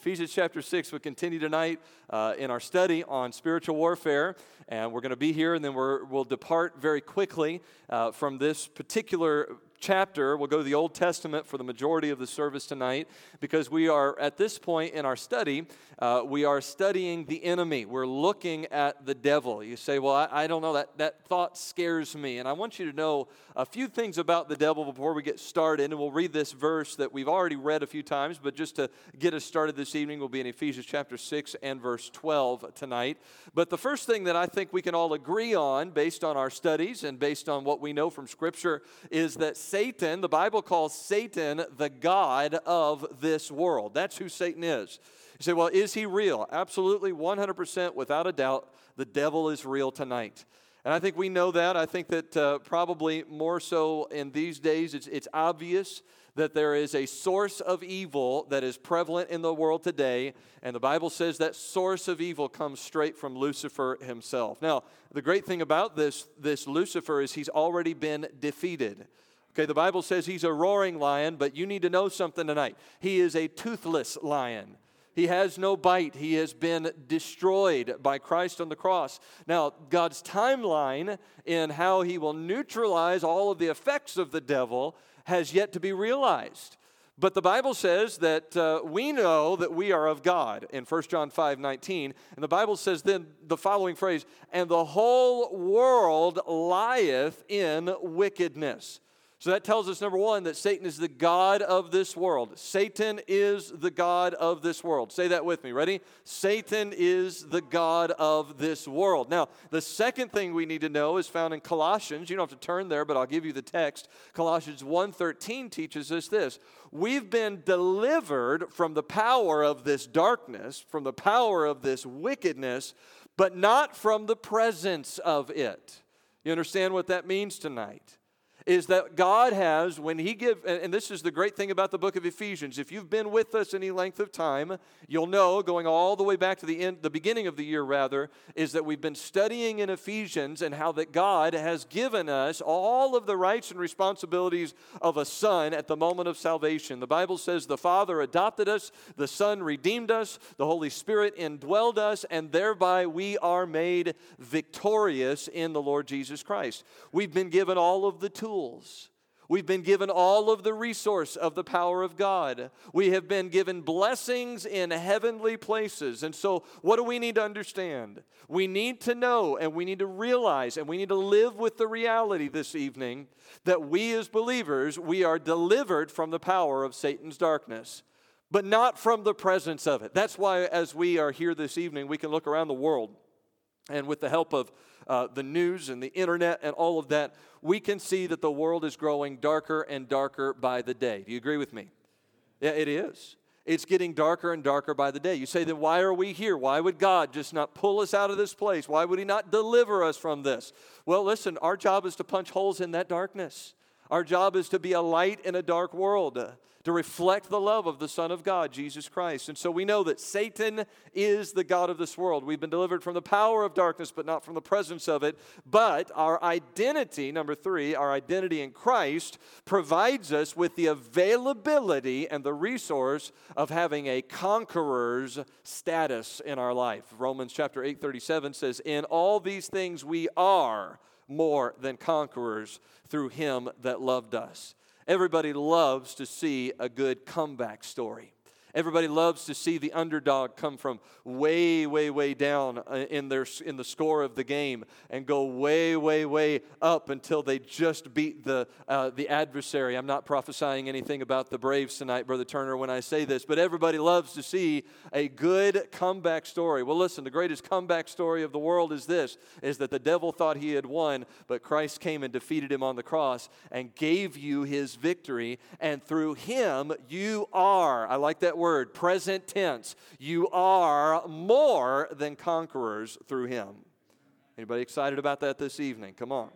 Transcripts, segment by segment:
Ephesians chapter 6, we continue tonight in our study on spiritual warfare, and we're going to be here, and then we'll depart very quickly from this particular chapter. We'll go to the Old Testament for the majority of the service tonight, because we are, at this point in our study, we are studying the enemy. We're looking at the devil. You say, well, I don't know, that thought scares me, and I want you to know a few things about the devil before we get started, and we'll read this verse that we've already read a few times, but just to get us started this evening, we'll be in Ephesians chapter 6 and verse 12 tonight. But the first thing that I think we can all agree on, based on our studies and based on what we know from Scripture, is that Satan, the Bible calls Satan the god of this world. That's who Satan is. You say, well, is he real? Absolutely, 100%, without a doubt, the devil is real tonight. And I think we know that. I think that probably more so in these days, it's obvious that there is a source of evil that is prevalent in the world today, and the Bible says that source of evil comes straight from Lucifer himself. Now, the great thing about this Lucifer is he's already been defeated. Okay, the Bible says he's a roaring lion, but you need to know something tonight. He is a toothless lion. He has no bite. He has been destroyed by Christ on the cross. Now, God's timeline in how he will neutralize all of the effects of the devil has yet to be realized. But the Bible says that we know that we are of God in 1 John 5:19. And the Bible says then the following phrase, and the whole world lieth in wickedness. So that tells us, number one, that Satan is the god of this world. Satan is the god of this world. Say that with me. Ready? Satan is the god of this world. Now, the second thing we need to know is found in Colossians. You don't have to turn there, but I'll give you the text. Colossians 1:13 teaches us this. We've been delivered from the power of this darkness, from the power of this wickedness, but not from the presence of it. You understand what that means tonight? Is that God has, when he gives, and this is the great thing about the book of Ephesians. If you've been with us any length of time, you'll know, going all the way back to the beginning of the year rather, is that we've been studying in Ephesians and how that God has given us all of the rights and responsibilities of a son at the moment of salvation. The Bible says the Father adopted us, the Son redeemed us, the Holy Spirit indwelled us, and thereby we are made victorious in the Lord Jesus Christ. We've been given all of the tools. We've been given all of the resource of the power of God. We have been given blessings in heavenly places. And so what do we need to understand? We need to know and we need to realize and we need to live with the reality this evening that we as believers, we are delivered from the power of Satan's darkness, but not from the presence of it. That's why as we are here this evening, we can look around the world, and with the help of the news and the internet and all of that, we can see that the world is growing darker and darker by the day. Do you agree with me? Yeah, it is. It's getting darker and darker by the day. You say, then why are we here? Why would God just not pull us out of this place? Why would he not deliver us from this? Well, listen, our job is to punch holes in that darkness. Our job is to be a light in a dark world, to reflect the love of the Son of God, Jesus Christ. And so we know that Satan is the god of this world. We've been delivered from the power of darkness, but not from the presence of it. But our identity, number three, our identity in Christ provides us with the availability and the resource of having a conqueror's status in our life. Romans chapter 8:37 says, in all these things we are more than conquerors through him that loved us. Everybody loves to see a good comeback story. Everybody loves to see the underdog come from way, way, way down in the score of the game and go way, way, way up until they just beat the adversary. I'm not prophesying anything about the Braves tonight, Brother Turner, when I say this, but everybody loves to see a good comeback story. Well, listen, the greatest comeback story of the world is this, is that the devil thought he had won, but Christ came and defeated him on the cross and gave you his victory, and through him you are, I like that word, present tense. You are more than conquerors through him. Anybody excited about that this evening? Come on.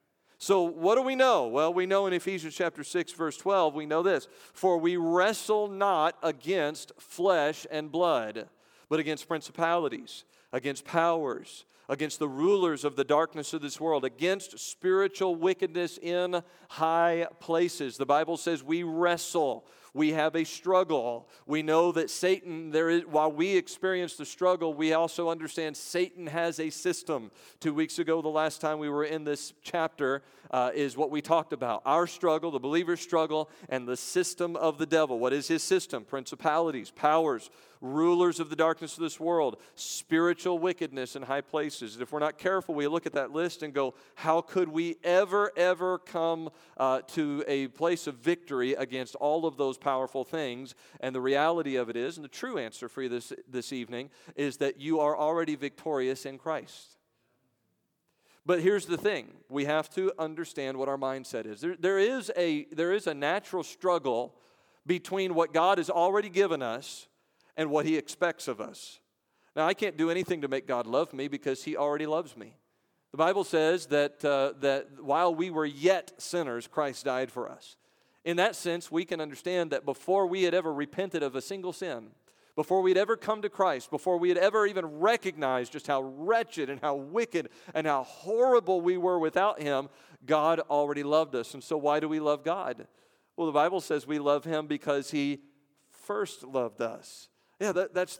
So what do we know? Well, we know in Ephesians chapter 6, verse 12, we know this. For we wrestle not against flesh and blood, but against principalities, against powers, against the rulers of the darkness of this world, against spiritual wickedness in high places. The Bible says we wrestle. We have a struggle. We know that Satan, while we experience the struggle, we also understand Satan has a system. 2 weeks ago, the last time we were in this chapter, is what we talked about. Our struggle, the believer's struggle, and the system of the devil. What is his system? Principalities, powers, rulers of the darkness of this world, spiritual wickedness in high places. And if we're not careful, we look at that list and go, how could we ever come to a place of victory against all of those powerful things? And the reality of it is, and the true answer for you this evening, is that you are already victorious in Christ. But here's the thing. We have to understand what our mindset is. There is a natural struggle between what God has already given us and what He expects of us. Now, I can't do anything to make God love me because He already loves me. The Bible says that while we were yet sinners, Christ died for us. In that sense, we can understand that before we had ever repented of a single sin, before we had ever come to Christ, before we had ever even recognized just how wretched and how wicked and how horrible we were without Him, God already loved us. And so why do we love God? Well, the Bible says we love Him because He first loved us. Yeah, that's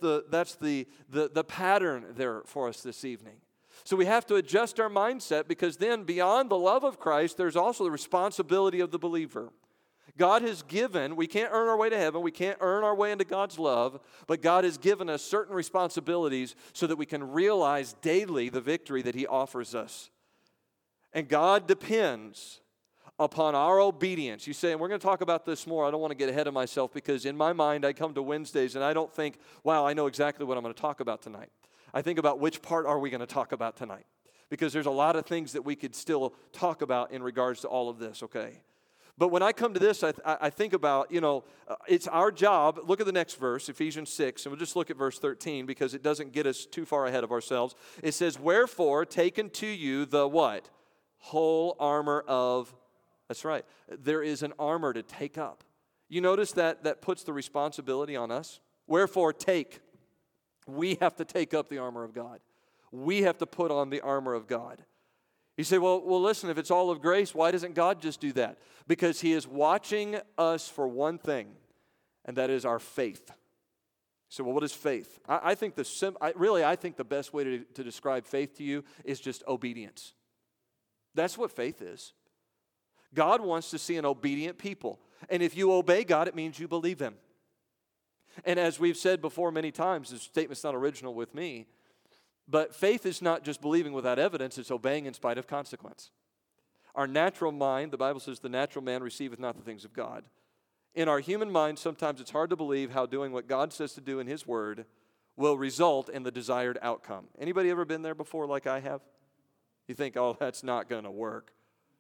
the pattern there for us this evening. So we have to adjust our mindset, because then beyond the love of Christ, there's also the responsibility of the believer. God has given, we can't earn our way to heaven, we can't earn our way into God's love, but God has given us certain responsibilities so that we can realize daily the victory that He offers us. And God depends upon our obedience. You say, and we're going to talk about this more. I don't want to get ahead of myself, because in my mind I come to Wednesdays and I don't think, wow, I know exactly what I'm going to talk about tonight. I think about which part are we going to talk about tonight, because there's a lot of things that we could still talk about in regards to all of this, okay? But when I come to this, I think about, it's our job. Look at the next verse, Ephesians 6, and we'll just look at verse 13 because it doesn't get us too far ahead of ourselves. It says, wherefore, take unto you the what? Whole armor of, that's right. There is an armor to take up. You notice that puts the responsibility on us. Wherefore, take. We have to take up the armor of God. We have to put on the armor of God. You say, well, listen, if it's all of grace, why doesn't God just do that? Because He is watching us for one thing, and that is our faith. So, well, what is faith? I think the best way to describe faith to you is just obedience. That's what faith is. God wants to see an obedient people. And if you obey God, it means you believe Him. And as we've said before many times, this statement's not original with me, but faith is not just believing without evidence, it's obeying in spite of consequence. Our natural mind, the Bible says, the natural man receiveth not the things of God. In our human mind, sometimes it's hard to believe how doing what God says to do in His Word will result in the desired outcome. Anybody ever been there before like I have? You think, oh, that's not going to work.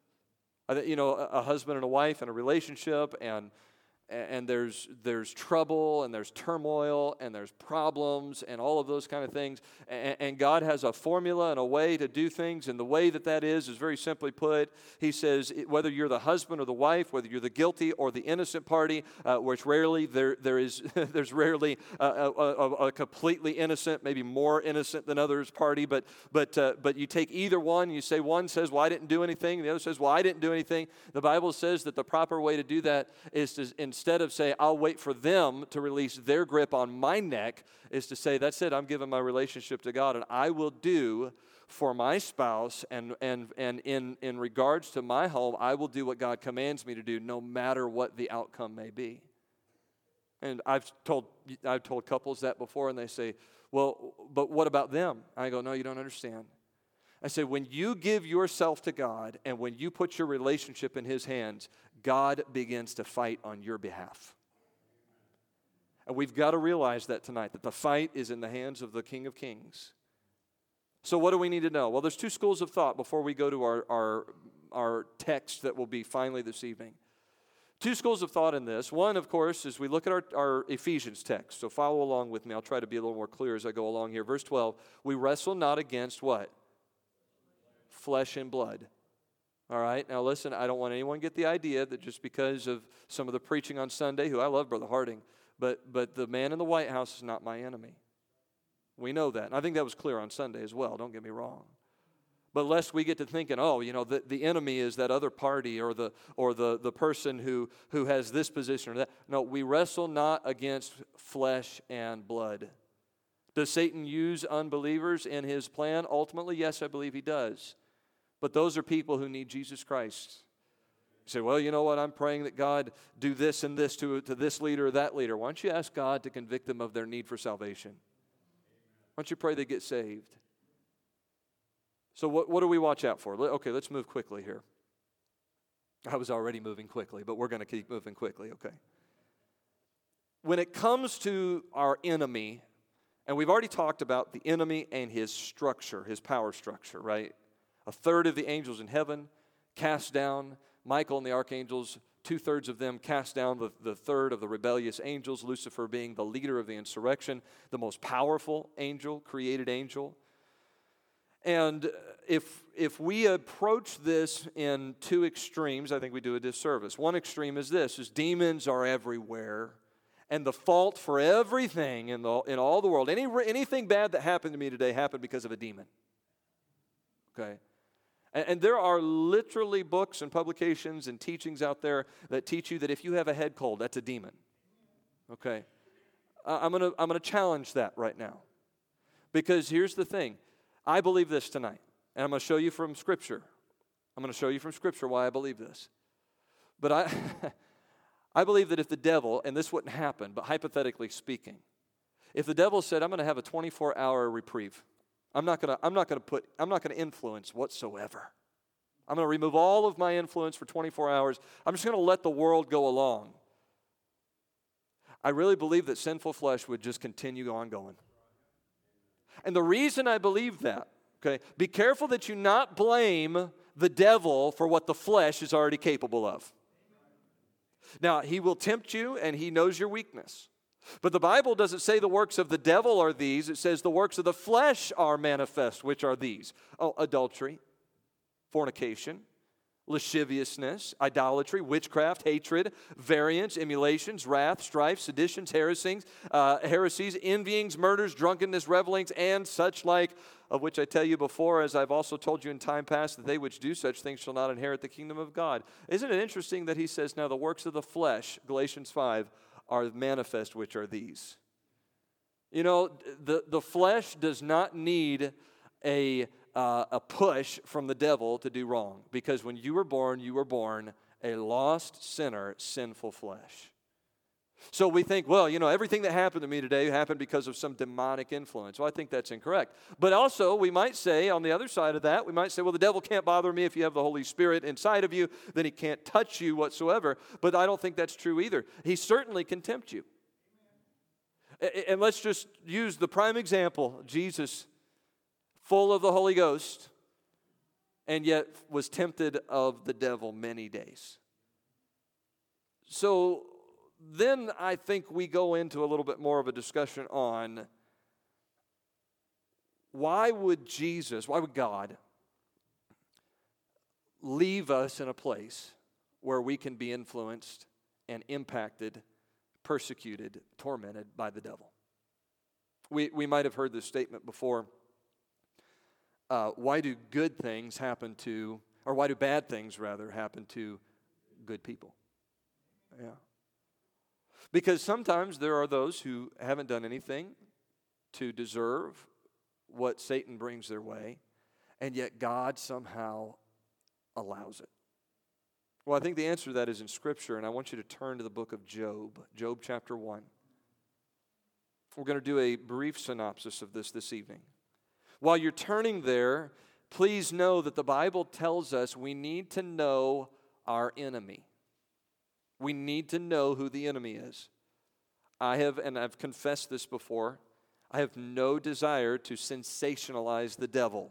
A husband and a wife in a relationship, and there's trouble, and there's turmoil, and there's problems, and all of those kind of things. And God has a formula and a way to do things, and the way that is very simply put. He says, whether you're the husband or the wife, whether you're the guilty or the innocent party, which rarely there's rarely a completely innocent, maybe more innocent than others party, but you take either one. You say one says, well, I didn't do anything. The other says, well, I didn't do anything. The Bible says that the proper way to do that is to, instead of say, I'll wait for them to release their grip on my neck, is to say, that's it, I'm giving my relationship to God, and I will do for my spouse and in regards to my home, I will do what God commands me to do, no matter what the outcome may be. And I've told couples that before, and they say, well, but what about them? I go, no, you don't understand. I say, when you give yourself to God and when you put your relationship in His hands, God begins to fight on your behalf. And we've got to realize that tonight, that the fight is in the hands of the King of Kings. So what do we need to know? Well, there's two schools of thought before we go to our text that will be finally this evening. Two schools of thought in this. One, of course, is we look at our Ephesians text. So follow along with me. I'll try to be a little more clear as I go along here. Verse 12, we wrestle not against what? Flesh and blood. All right, now listen, I don't want anyone to get the idea that just because of some of the preaching on Sunday, who I love Brother Harding, but the man in the White House is not my enemy. We know that. And I think that was clear on Sunday as well, don't get me wrong. But lest we get to thinking, oh, the enemy is that other party or the person who has this position or that. No, we wrestle not against flesh and blood. Does Satan use unbelievers in his plan? Ultimately, yes, I believe he does. But those are people who need Jesus Christ. You say, well, you know what? I'm praying that God do this and this to this leader or that leader. Why don't you ask God to convict them of their need for salvation? Why don't you pray they get saved? So what do we watch out for? Okay, let's move quickly here. I was already moving quickly, but we're going to keep moving quickly, okay? When it comes to our enemy, and we've already talked about the enemy and his structure, his power structure, right? A third of the angels in heaven cast down. Michael and the archangels, 2/3 of them cast down the third of the rebellious angels, Lucifer being the leader of the insurrection, the most powerful angel, created angel. And if we approach this in two extremes, I think we do a disservice. One extreme is this, is demons are everywhere, and the fault for everything in all the world, anything bad that happened to me today happened because of a demon. Okay? And there are literally books and publications and teachings out there that teach you that if you have a head cold, that's a demon. Okay? I'm gonna challenge that right now. Because here's the thing. I believe this tonight. And I'm going to show you from Scripture. I'm going to show you from Scripture why I believe this. But I believe that if the devil, and this wouldn't happen, but hypothetically speaking, if the devil said, I'm going to have a 24-hour reprieve, I'm not going to influence whatsoever. I'm going to remove all of my influence for 24 hours. I'm just going to let the world go along. I really believe that sinful flesh would just continue on going. And the reason I believe that, okay, be careful that you not blame the devil for what the flesh is already capable of. Now, he will tempt you and he knows your weakness. But the Bible doesn't say the works of the devil are these. It says the works of the flesh are manifest, which are these. Oh, adultery, fornication, lasciviousness, idolatry, witchcraft, hatred, variance, emulations, wrath, strife, seditions, heresies, envyings, murders, drunkenness, revelings, and such like, of which I tell you before, as I've also told you in time past, that they which do such things shall not inherit the kingdom of God. Isn't it interesting that he says, now the works of the flesh, Galatians 5, are manifest, which are these. You know, the flesh does not need a push from the devil to do wrong. Because when you were born a lost sinner, sinful flesh. So we think, well, everything that happened to me today happened because of some demonic influence. Well, I think that's incorrect. But also, we might say, on the other side of that, we might say, well, the devil can't bother me if you have the Holy Spirit inside of you, then he can't touch you whatsoever. But I don't think that's true either. He certainly can tempt you. And let's just use the prime example, Jesus, full of the Holy Ghost, and yet was tempted of the devil many days. So then I think we go into a little bit more of a discussion on why would God leave us in a place where we can be influenced and impacted, persecuted, tormented by the devil? We might have heard this statement before. Why do bad things happen to good people? Yeah. Because sometimes there are those who haven't done anything to deserve what Satan brings their way, and yet God somehow allows it. Well, I think the answer to that is in Scripture, and I want you to turn to the book of Job, Job chapter 1. We're going to do a brief synopsis of this evening. While you're turning there, please know that the Bible tells us we need to know our enemy. We need to know who the enemy is. I've confessed this before, I have no desire to sensationalize the devil.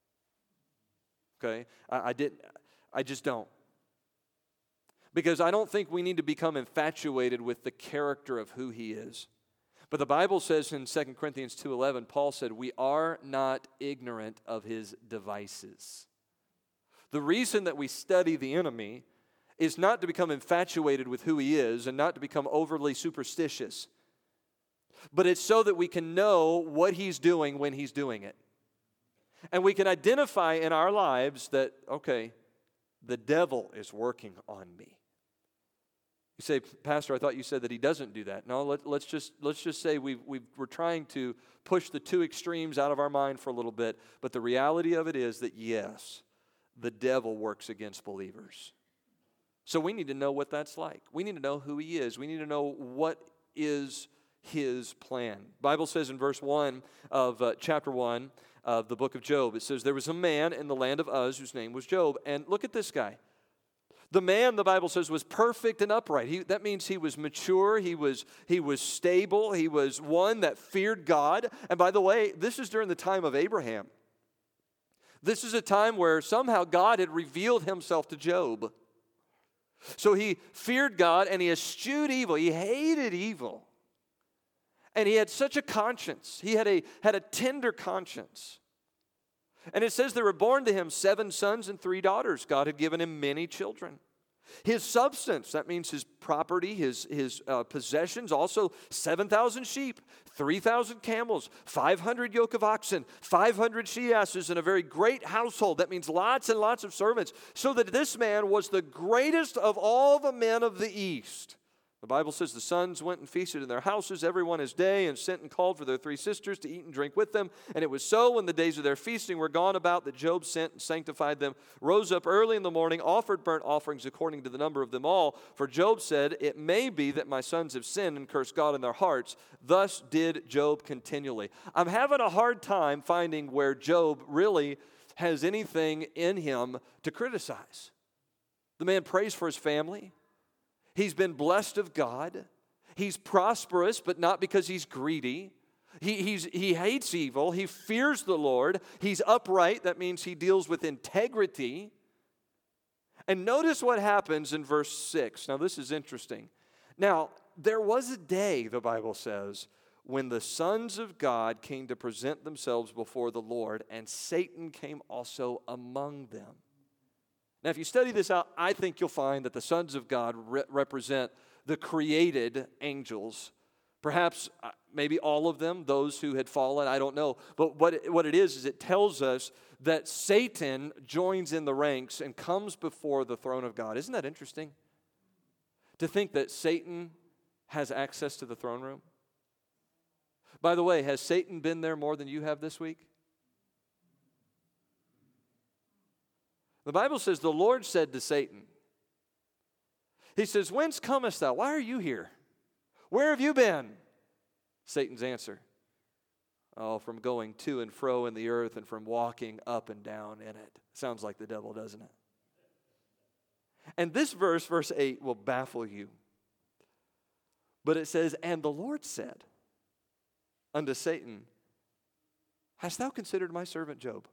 Okay? I just don't. Because I don't think we need to become infatuated with the character of who he is. But the Bible says in 2 Corinthians 2:11, Paul said, we are not ignorant of his devices. The reason that we study the enemy is not to become infatuated with who he is and not to become overly superstitious, but it's so that we can know what he's doing when he's doing it. And we can identify in our lives that, okay, the devil is working on me. You say, Pastor, I thought you said that he doesn't do that. No, let's just say we're trying to push the two extremes out of our mind for a little bit. But the reality of it is that, yes, the devil works against believers. So we need to know what that's like. We need to know who he is. We need to know what is his plan. The Bible says in verse 1 of chapter 1 of the book of Job, it says, there was a man in the land of Uz whose name was Job. And look at this guy. The man, the Bible says, was perfect and upright. That means he was mature, he was stable, he was one that feared God. And by the way, this is during the time of Abraham. This is a time where somehow God had revealed himself to Job. So he feared God and he eschewed evil. He hated evil. And he had such a conscience. He had a tender conscience. And it says there were born to him 7 sons and 3 daughters. God had given him many children. His substance, that means his property, his possessions, also 7,000 sheep, 3,000 camels, 500 yoke of oxen, 500 she-asses, and a very great household. That means lots and lots of servants. So that this man was the greatest of all the men of the East. The Bible says the sons went and feasted in their houses, everyone his day, and sent and called for their 3 sisters to eat and drink with them. And it was so when the days of their feasting were gone about that Job sent and sanctified them, rose up early in the morning, offered burnt offerings according to the number of them all. For Job said, it may be that my sons have sinned and cursed God in their hearts. Thus did Job continually. I'm having a hard time finding where Job really has anything in him to criticize. The man prays for his family. He's been blessed of God. He's prosperous, but not because he's greedy. He hates evil. He fears the Lord. He's upright. That means he deals with integrity. And notice what happens in verse 6. Now, this is interesting. Now, there was a day, the Bible says, when the sons of God came to present themselves before the Lord, and Satan came also among them. Now, if you study this out, I think you'll find that the sons of God represent the created angels. Perhaps, maybe all of them, those who had fallen, I don't know. But what it is it tells us that Satan joins in the ranks and comes before the throne of God. Isn't that interesting? To think that Satan has access to the throne room. By the way, has Satan been there more than you have this week? The Bible says the Lord said to Satan, he says, whence comest thou? Why are you here? Where have you been? Satan's answer, oh, from going to and fro in the earth and from walking up and down in it. Sounds like the devil, doesn't it? And this verse, verse 8, will baffle you. But it says, and the Lord said unto Satan, hast thou considered my servant Job?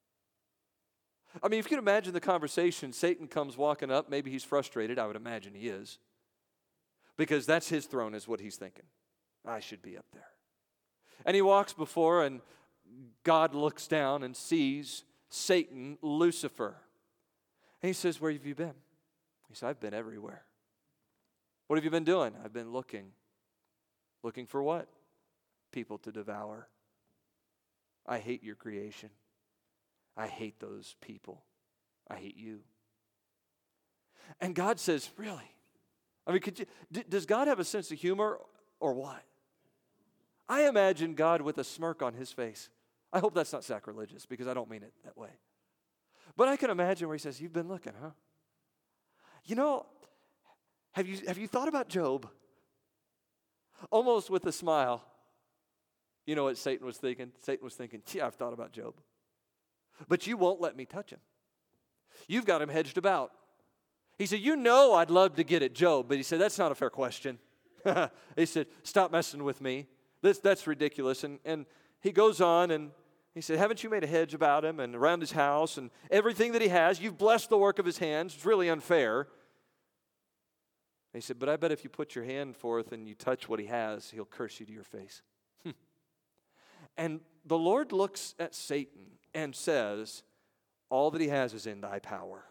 I mean, if you can imagine the conversation, Satan comes walking up. Maybe he's frustrated. I would imagine he is. Because that's his throne is what he's thinking. I should be up there. And he walks before, and God looks down and sees Satan, Lucifer. And he says, where have you been? He said, I've been everywhere. What have you been doing? I've been looking. Looking for what? People to devour. I hate your creation. I hate those people. I hate you. And God says, really? I mean, does God have a sense of humor or what? I imagine God with a smirk on his face. I hope that's not sacrilegious because I don't mean it that way. But I can imagine where he says, you've been looking, huh? You know, have you thought about Job? Almost with a smile. You know what Satan was thinking? Satan was thinking, yeah, I've thought about Job. But you won't let me touch him. You've got him hedged about. He said, you know I'd love to get at Job. But he said, that's not a fair question. He said, stop messing with me. That's ridiculous. And he goes on and he said, haven't you made a hedge about him and around his house and everything that he has? You've blessed the work of his hands. It's really unfair. He said, but I bet if you put your hand forth and you touch what he has, he'll curse you to your face. And the Lord looks at Satan and says, all that he has is in thy power.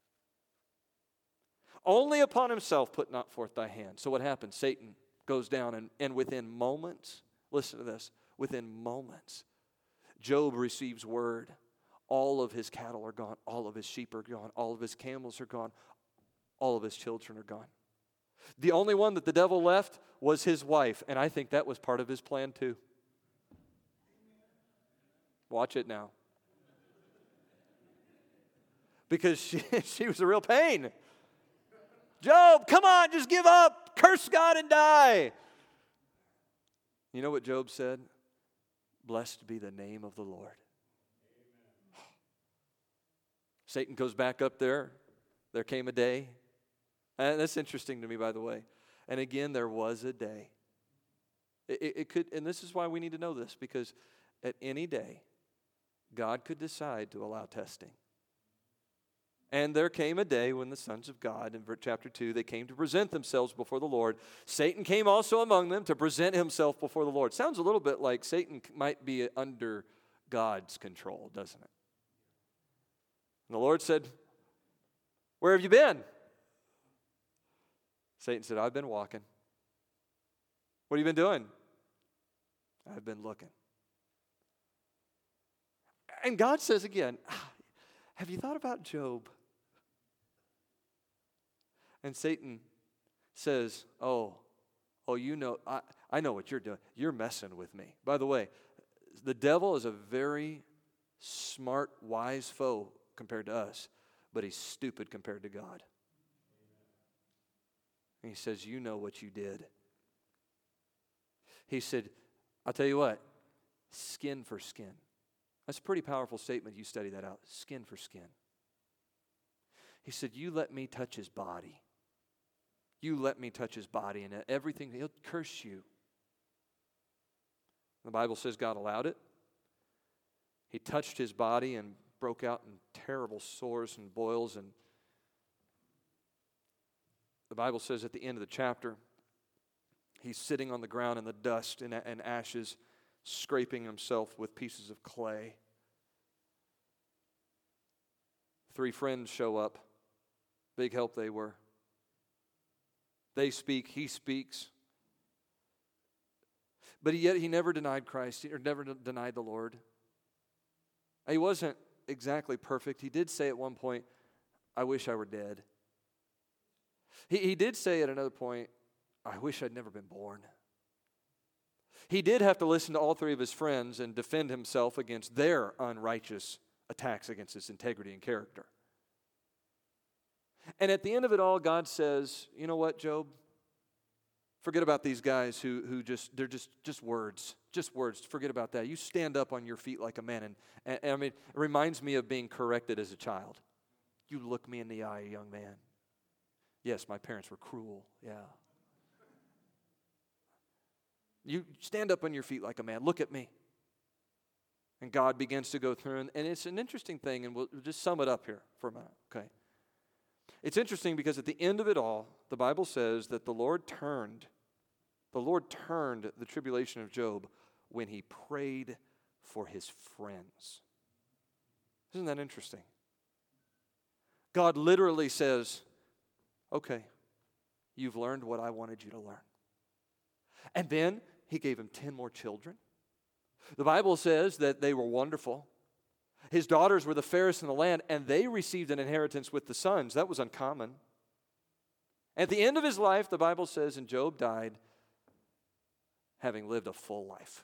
Only upon himself put not forth thy hand. So what happens? Satan goes down and within moments, listen to this, within moments, Job receives word All of his cattle are gone. All of his sheep are gone. All of his camels are gone. All of his children are gone. The only one that the devil left was his wife, and I think that was part of his plan too. Watch it now. Because she was a real pain. Job, come on, just give up. Curse God and die. You know what Job said? Blessed be the name of the Lord. Satan goes back up there. There came a day. And that's interesting to me, by the way. And again, there was a day. It could, and this is why we need to know this, because at any day, God could decide to allow testing. And there came a day when the sons of God, in chapter 2, they came to present themselves before the Lord. Satan came also among them to present himself before the Lord. Sounds a little bit like Satan might be under God's control, doesn't it? And the Lord said, where have you been? Satan said, I've been walking. What have you been doing? I've been looking. And God says again, have you thought about Job? And Satan says, oh, you know, I know what you're doing. You're messing with me. By the way, the devil is a very smart, wise foe compared to us, but he's stupid compared to God. And he says, you know what you did. He said, I'll tell you what, skin for skin. That's a pretty powerful statement. You study that out. Skin for skin. He said, you let me touch his body. You let me touch his body, and everything, he'll curse you. The Bible says God allowed it. He touched his body and broke out in terrible sores and boils. And the Bible says at the end of the chapter, he's sitting on the ground in the dust and ashes, scraping himself with pieces of clay. 3 friends show up. Big help they were. They speak, he speaks. But yet he never denied Christ, or never denied the Lord. He wasn't exactly perfect. He did say at one point, I wish I were dead. He did say at another point, I wish I'd never been born. He did have to listen to all 3 of his friends and defend himself against their unrighteous attacks against his integrity and character. And at the end of it all, God says, you know what, Job? Forget about these guys who they're just words. Just words. Forget about that. You stand up on your feet like a man. And I mean, it reminds me of being corrected as a child. You look me in the eye, young man. Yes, my parents were cruel. Yeah. You stand up on your feet like a man. Look at me. And God begins to go through. And it's an interesting thing, and we'll just sum it up here for a minute, okay? It's interesting because at the end of it all, the Bible says that the Lord turned the tribulation of Job when he prayed for his friends. Isn't that interesting? God literally says, okay, you've learned what I wanted you to learn. And then he gave him 10 more children. The Bible says that they were wonderful. His daughters were the fairest in the land, and they received an inheritance with the sons. That was uncommon. At the end of his life, the Bible says, and Job died having lived a full life.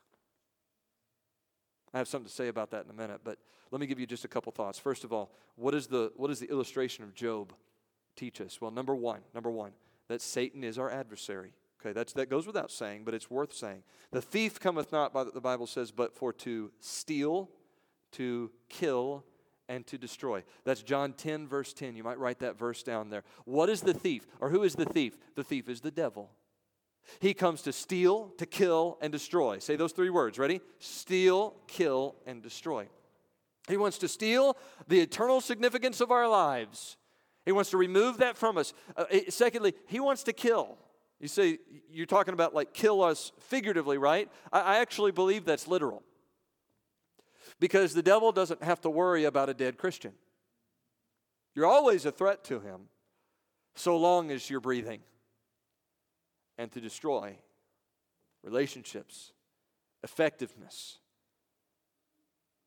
I have something to say about that in a minute, but let me give you just a couple thoughts. First of all, what does the illustration of Job teach us? Well, number one, that Satan is our adversary. Okay, that goes without saying, but it's worth saying. The thief cometh not, the Bible says, but for to steal, to kill, and to destroy. That's John 10, verse 10. You might write that verse down there. What is the thief? Or who is the thief? The thief is the devil. He comes to steal, to kill, and destroy. Say those 3 words. Ready? Steal, kill, and destroy. He wants to steal the eternal significance of our lives. He wants to remove that from us. Secondly, he wants to kill. You say, you're talking about like kill us figuratively, right? I actually believe that's literal. Because the devil doesn't have to worry about a dead Christian. You're always a threat to him so long as you're breathing. And to destroy relationships, effectiveness.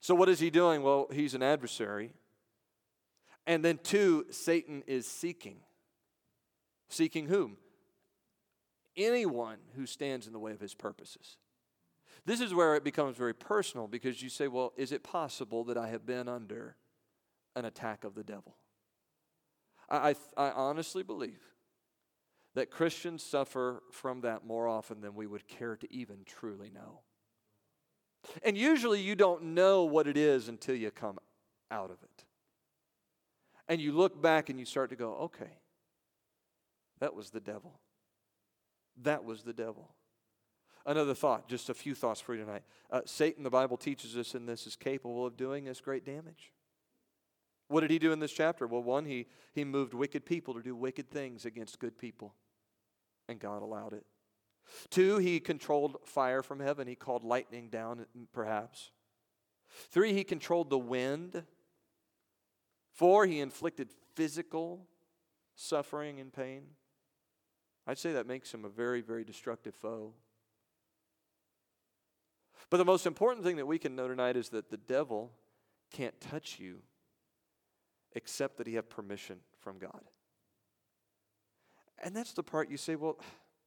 So what is he doing? Well, he's an adversary. And then 2, Satan is seeking. Seeking whom? Anyone who stands in the way of his purposes. This is where it becomes very personal, because you say, well, is it possible that I have been under an attack of the devil? I honestly believe that Christians suffer from that more often than we would care to even truly know. And usually you don't know what it is until you come out of it. And you look back and you start to go, okay, that was the devil. That was the devil. Another thought, just a few thoughts for you tonight. Satan, the Bible teaches us in this, is capable of doing us great damage. What did he do in this chapter? Well, 1, he moved wicked people to do wicked things against good people. And God allowed it. 2, he controlled fire from heaven. He called lightning down, perhaps. 3, he controlled the wind. 4, he inflicted physical suffering and pain. I'd say that makes him a very, very destructive foe. But the most important thing that we can know tonight is that the devil can't touch you except that he have permission from God. And that's the part you say, well,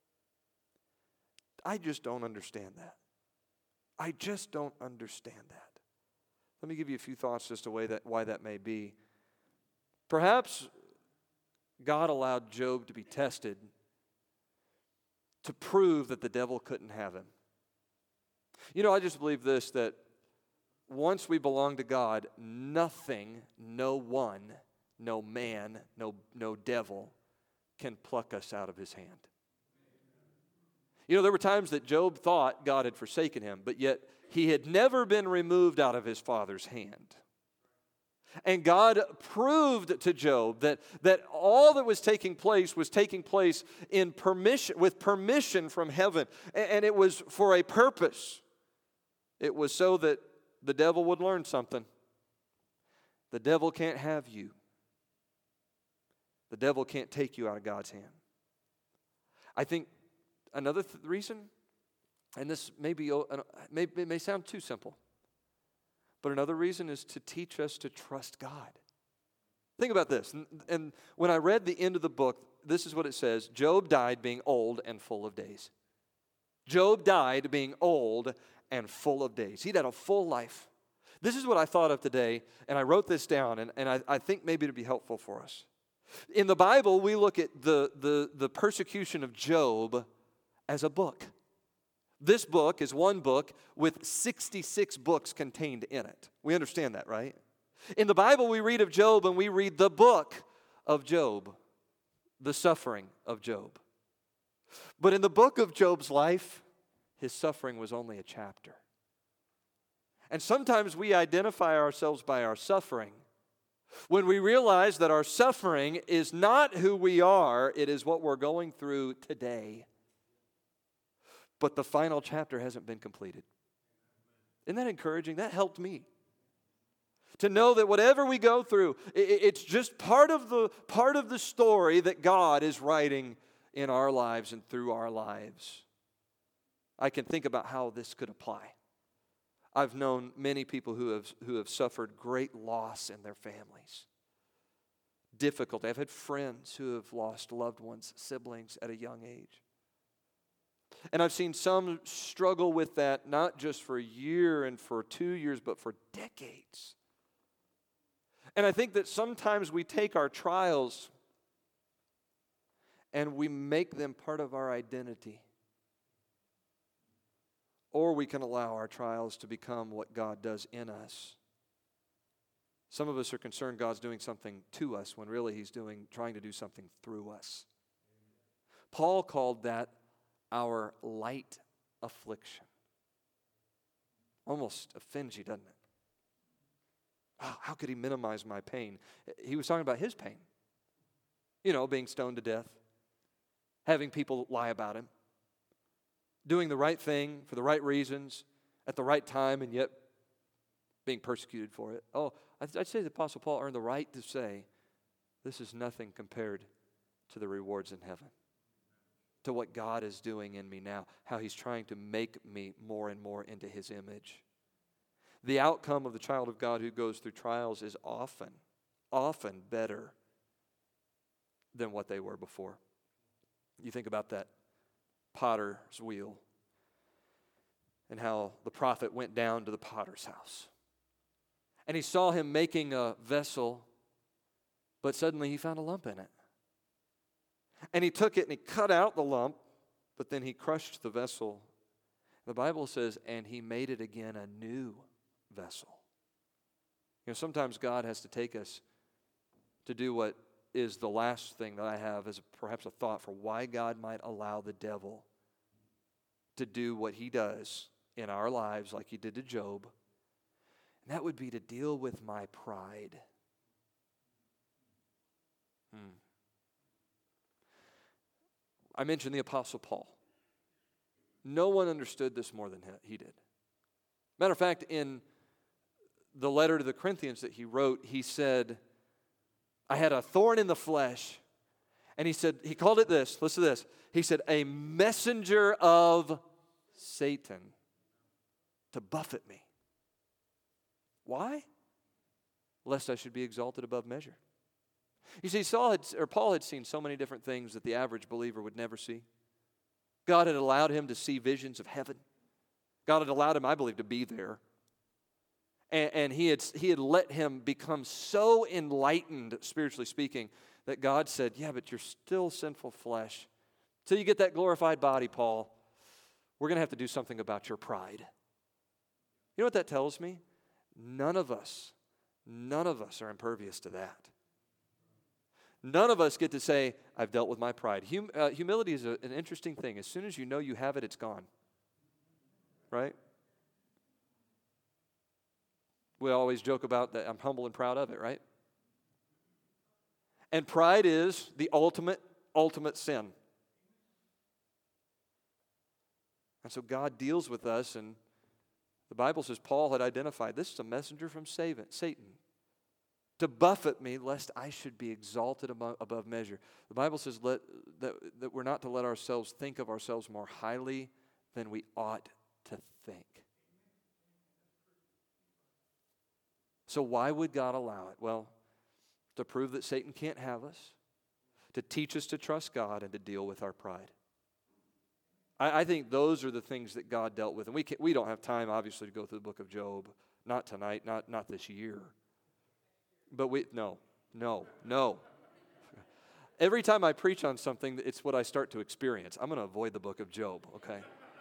I just don't understand that. I just don't understand that. Let me give you a few thoughts as to why that may be. Perhaps God allowed Job to be tested to prove that the devil couldn't have him. You know, I just believe this, that once we belong to God, nothing, no one, no man, no devil can pluck us out of his hand. You know, there were times that Job thought God had forsaken him, but yet he had never been removed out of his father's hand. And God proved to Job that all that was taking place in permission, with permission from heaven. And it was for a purpose. It was so that the devil would learn something. The devil can't have you. The devil can't take you out of God's hand. I think another reason, and this it may sound too simple, but another reason is to teach us to trust God. Think about this. And when I read the end of the book, this is what it says. Job died being old and full of days. Job died being old and full of days. He'd had a full life. This is what I thought of today, and I wrote this down, and I think maybe it'll be helpful for us. In the Bible, we look at the persecution of Job as a book. This book is one book with 66 books contained in it. We understand that, right? In the Bible, we read of Job and we read the book of Job, the suffering of Job. But in the book of Job's life, his suffering was only a chapter. And sometimes we identify ourselves by our suffering when we realize that our suffering is not who we are, it is what we're going through today. But the final chapter hasn't been completed. Isn't that encouraging? That helped me. To know that whatever we go through, it's just part of the story that God is writing in our lives and through our lives. I can think about how this could apply. I've known many people who have suffered great loss in their families. Difficulty. I've had friends who have lost loved ones, siblings at a young age. And I've seen some struggle with that not just for a year and for 2 years, but for decades. And I think that sometimes we take our trials and we make them part of our identity. Or we can allow our trials to become what God does in us. Some of us are concerned God's doing something to us when really He's trying to do something through us. Paul called that our light affliction. Almost offends you, doesn't it? Oh, how could he minimize my pain? He was talking about his pain. You know, being stoned to death, having people lie about him, doing the right thing for the right reasons at the right time, and yet being persecuted for it. Oh, I'd say the Apostle Paul earned the right to say, this is nothing compared to the rewards in heaven, to what God is doing in me now, how He's trying to make me more and more into His image. The outcome of the child of God who goes through trials is often better than what they were before. You think about that potter's wheel and how the prophet went down to the potter's house. And he saw him making a vessel, but suddenly he found a lump in it. And he took it and he cut out the lump, but then he crushed the vessel. The Bible says, and he made it again a new vessel. You know, sometimes God has to take us to do what is the last thing that I have as perhaps a thought for why God might allow the devil to do what he does in our lives like he did to Job. And that would be to deal with my pride. I mentioned the Apostle Paul. No one understood this more than he did. Matter of fact, in the letter to the Corinthians that he wrote, he said, I had a thorn in the flesh. And he called it this, listen to this. He said, a messenger of Satan to buffet me. Why? Lest I should be exalted above measure. You see, Paul had seen so many different things that the average believer would never see. God had allowed him to see visions of heaven. God had allowed him, I believe, to be there. And he had let him become so enlightened, spiritually speaking, that God said, yeah, but you're still sinful flesh. Till you get that glorified body, Paul, we're going to have to do something about your pride. You know what that tells me? None of us are impervious to that. None of us get to say, I've dealt with my pride. Humility is an interesting thing. As soon as you know you have it, it's gone. Right? We always joke about that I'm humble and proud of it, right? And pride is the ultimate sin. And so God deals with us, and the Bible says Paul had identified, this is a messenger from Satan to buffet me lest I should be exalted above measure. The Bible says that we're not to let ourselves think of ourselves more highly than we ought to think. So why would God allow it? Well, to prove that Satan can't have us, to teach us to trust God, and to deal with our pride. I think those are the things that God dealt with. And we don't have time, obviously, to go through the book of Job. Not tonight, not this year. But no. Every time I preach on something, it's what I start to experience. I'm going to avoid the book of Job, okay?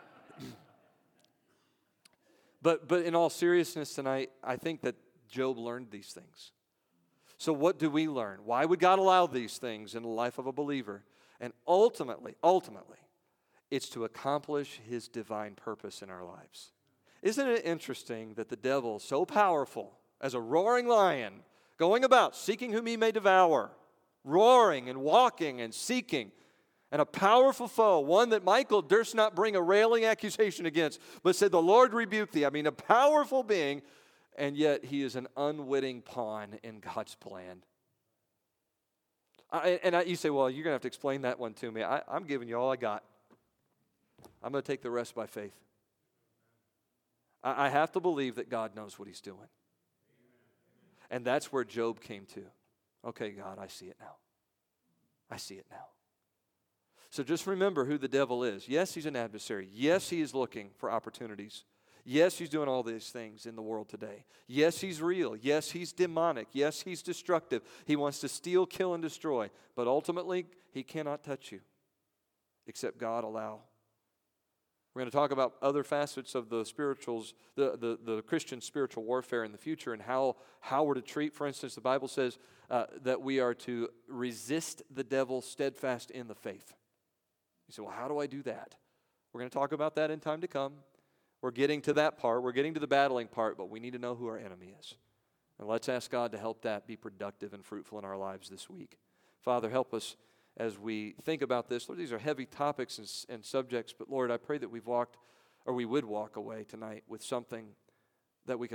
But in all seriousness tonight, I think that Job learned these things. So what do we learn? Why would God allow these things in the life of a believer? And ultimately, it's to accomplish His divine purpose in our lives. Isn't it interesting that the devil, so powerful as a roaring lion, going about seeking whom he may devour, roaring and walking and seeking, and a powerful foe, one that Michael durst not bring a railing accusation against, but said, the Lord rebuke thee. I mean, a powerful being, and yet he is an unwitting pawn in God's plan. You say, well, you're going to have to explain that one to me. I'm giving you all I got. I'm going to take the rest by faith. I have to believe that God knows what He's doing. And that's where Job came to. Okay, God, I see it now. I see it now. So just remember who the devil is. Yes, he's an adversary. Yes, he is looking for opportunities. Yes, he's doing all these things in the world today. Yes, he's real. Yes, he's demonic. Yes, he's destructive. He wants to steal, kill, and destroy. But ultimately, he cannot touch you except God allow. We're going to talk about other facets of the spirituals, the Christian spiritual warfare in the future, and how we're to treat. For instance, the Bible says that we are to resist the devil steadfast in the faith. You say, well, how do I do that? We're going to talk about that in time to come. We're getting to that part. We're getting to the battling part, but we need to know who our enemy is. And let's ask God to help that be productive and fruitful in our lives this week. Father, help us as we think about this. Lord, these are heavy topics and subjects, but Lord, I pray that we would walk away tonight with something that we can